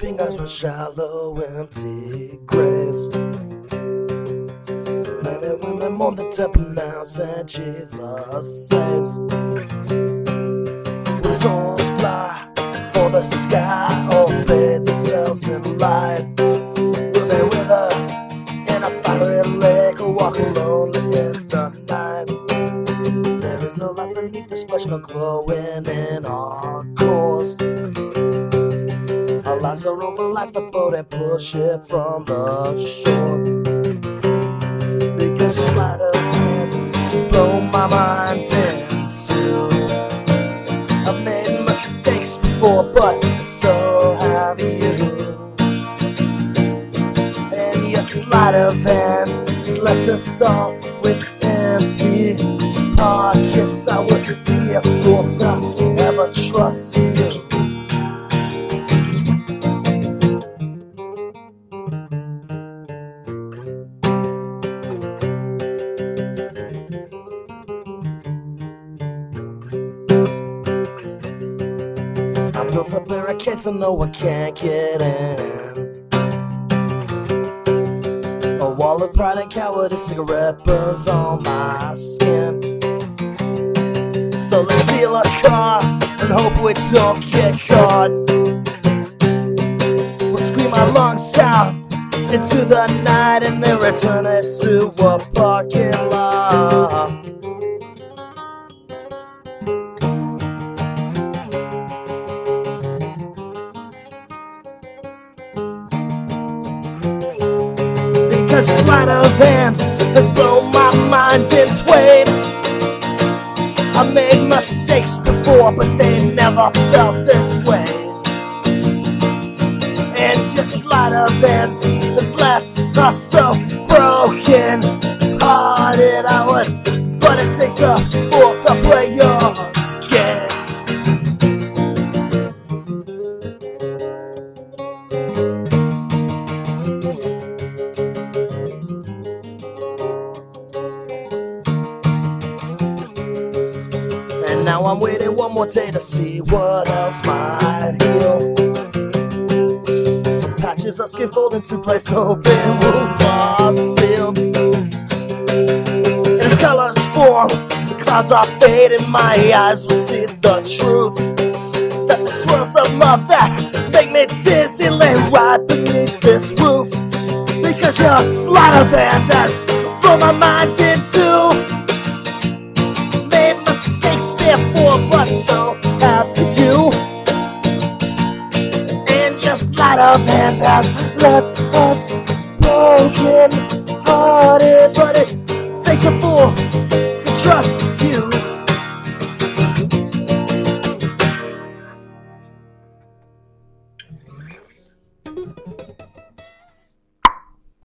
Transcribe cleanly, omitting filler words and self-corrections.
sleeping eyes were shallow, empty graves. Men and women mourn the dead, pronounce and Jesus saves. Will souls fly for the sky or bathe themselves in light? Will they wither in a fiery lake or walk lonely in the night? There is no light beneath this flesh, no glowing in our cores. Our lives are over like the boat and push it from the shore. Because sleight of hand has blown my mind into. I've made mistakes before, but so have you. And your sleight of hand has left us all with empty pockets. I wouldn't be a fool to ever trust you. I built up barricades so no one can't get in. A wall of pride and cowardice, cigarette burns on my skin. So let's steal a car and hope we don't get caught. We'll scream our lungs out into the night and then return it to a parking lot. Because sleight of hand has blown my mind in twain. I made mistakes before, but they never felt this way. And just sleight of hand has left us so broken hearted. But it takes a fool to play your game. And now I'm waiting one more day to see what else might heal. Some patches of skin fold into place, hoping wounds are sealed. And as colors form, the clouds are fading, my eyes will see the truth. That the swirls of love that make me dizzy lay right beneath this roof. Because your sleight of hand has blown my mind in two. Before, but so have you. And your sleight of hand has left us broken hearted. But it takes a fool